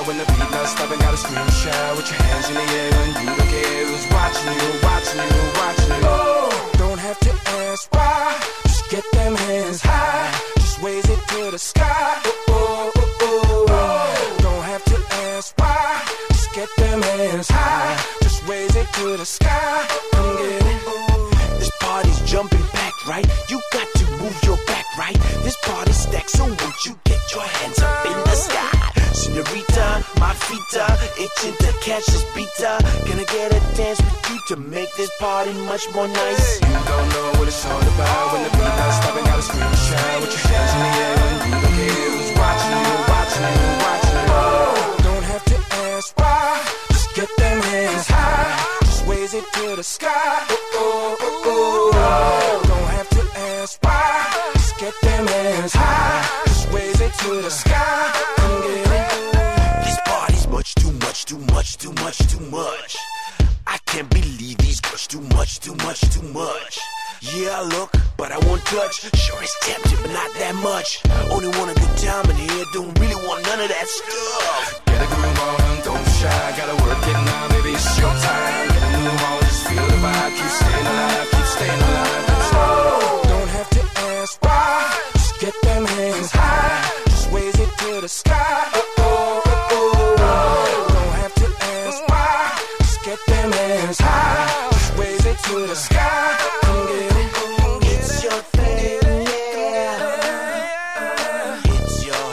when the beat not stopping. Gotta scream and shout with your hands in the air when you don't care who's watching you, watching you, watching you. Oh, don't have to ask why. Just get them hands high. Just raise it to the sky. Oh, oh, oh, oh. Don't have to ask why. Just get them hands high. Just raise it to the sky. Come get it. This party's jumping back, right? You got to move your back, right? This party's stacked, so won't you get your hands up in the sky? Senorita, my feet are itching to catch this beater. Gonna get a dance with you to make this party much more nice. You don't know what it's all about when the beat not stopping. Gotta scream and shout with your hands in the air when you don't care who's watching you, watching you, watching you. Oh, don't have to ask why. Just get them hands high. Just raise it to the sky. Oh, oh, oh, oh. Don't have to ask why. Just get them hands high. Just raise it to the sky. Come get it. This party's much too much, too much, too much, too much. I can't believe these girls too much, too much, too much. Yeah, I look, but I won't touch. Sure, it's tempting, but not that much. Only want a good time in here, don't really want none of that stuff. Get a groove on, don't be shy. Gotta work it now, baby, it's your time. Get a move on, just feel the vibe. Keep staying alive, keep staying alive. Oh, don't have to ask why. Just get them hands high. Just raise it to the sky. Oh, oh, oh, oh, oh. Don't have to ask why. Just get them hands high. Just raise it to the sky. Come get it. It's your thing, yeah. It's your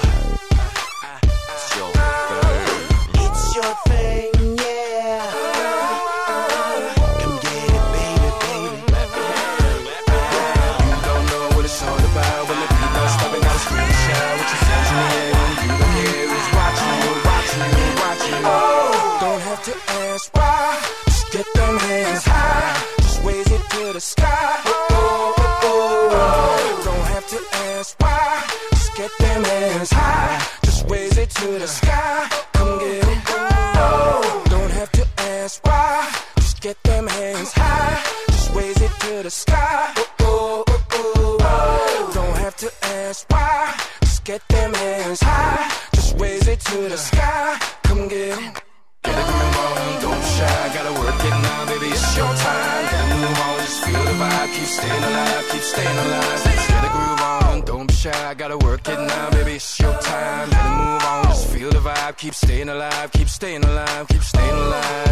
thing, yeah. Come get it, baby, baby. You don't know what it's all about when the beat not stopping. Gotta scream and shout with your hands in the air when you don't care who's watching you, watching you, watching you. Oh, don't have to ask why. Just get them hands high. Just raise it to the sky. Oh, oh, oh, oh. Don't have to ask why. Just get them hands high. Just raise it to the sky. Come get it. Oh, don't have to ask why. Just get them hands high. Just raise it to the sky. Oh, oh, oh, oh. Don't have to ask why. Just get them hands high. Just raise it to the sky. Come get it. Get a groove on, don't be shy. Gotta work it now, baby, it's your time. Gotta move on, just feel the vibe. Keep staying alive, keep staying alive. Get a groove on, don't be shy. Gotta work it now, baby, it's your time. Gotta move on, just feel the vibe. Keep staying alive, keep staying alive, keep staying alive.